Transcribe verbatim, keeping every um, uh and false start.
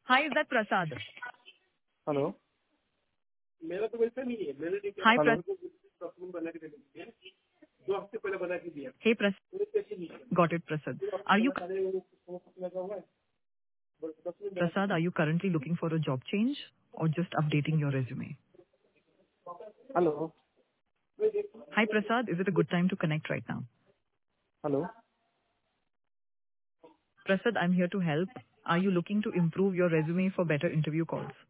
Hi, is that Prasad? Hello मेरा तो वैसा नहीं है मैंने नहीं Hi, हेलो Prasad. डॉक्यूमेंट बना के दे दिया दो हफ्ते पहले बना के दिया Hey, Prasad. मेरे कैसे नहीं है Got it, Prasad. दो हफ्ते Are you, पहले सारे वो लगा हुआ है डॉक्यूमेंट बना के Prasad, are you currently looking for a job change or just updating your resume? Hello Hi, Prasad. Is it a good time to connect right now? Hello Prasad, I'm here to help. Are you looking to improve your resume for better interview calls?